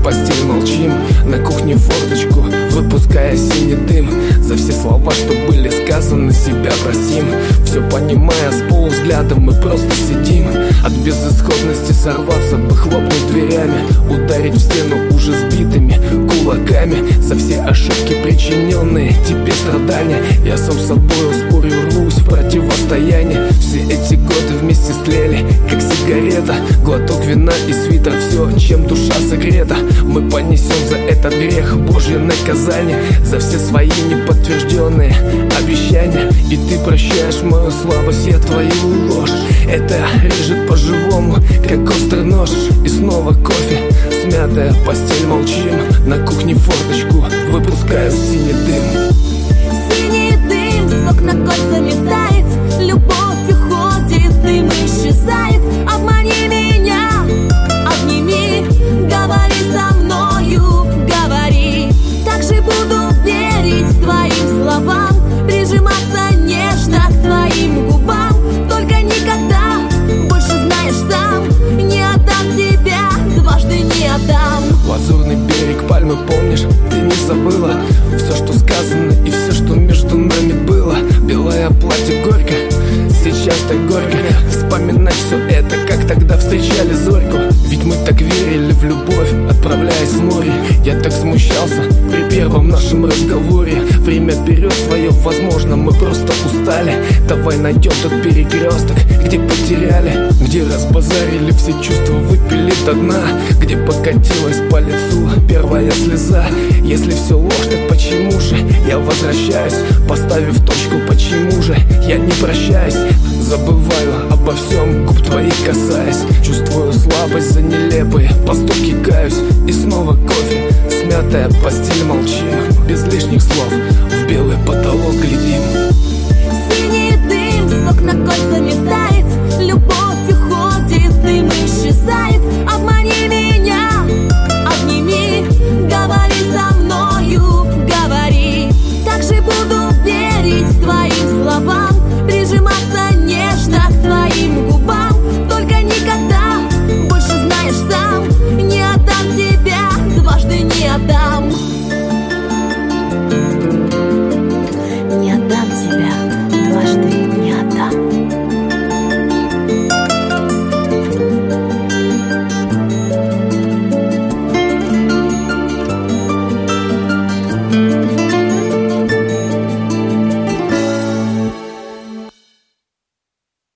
постель молчим. На кухне форточку, выпуская синий дым. За все слова, что были сказаны, себя просим. Все понимая, с полувзглядом мы просто сидим. От безысходности сорваться бы, хлопнуть дверями, ударить в стену уже сбитыми кулаками. За все ошибки, причиненные тебе страдания, я сам с собой спорю, рвусь в противостояние. Все эти годы вместе стлели, как сигарета. Глоток вина и свитер, все, чем душа согрета. Мы понесем за этот грех Божье наказание, за все свои неподтвержденные обещания. И ты прощаешь мою слабость, я твою ложь. Это режет по-живому, как острый нож. И снова кофе, смятая постель молчим. На кухне форточку, выпускаю синий дым. Синий дым с окна кольцами тает, любовь уходит, дым исчезает. Обмани меня, обними, говори со мною, говори. Так же буду верить твоим словам, прижиматься нежно к твоим губам. Только никогда больше, знаешь сам, не отдам тебя, дважды не отдам. Лазурный берег пальмы, помнишь, ты не забыла все, что сказано и все, что между нами было. Белое платье горько, сейчас так горько вспоминать все это, как тогда встречали зорьку. Ведь мы так верили в любовь, отправляясь в море. Я так смущался при первом нашем разговоре. Время берет свое, возможно, мы просто устали. Давай найдем тот перекресток, где потеряли, где разбазарили все чувства, выпили до дна, где покатилась по лицу первая слеза. Если все ложь, так почему же я возвращаюсь, поставив точку, почему же я не прощаюсь? Забываю обо всем, губ твоих касаясь, чувствую слабость за нелепые поступки, каюсь. И снова кофе, смятая постель молчим. Без лишних слов в белый потолок глядим. Синий дым с окна кольцами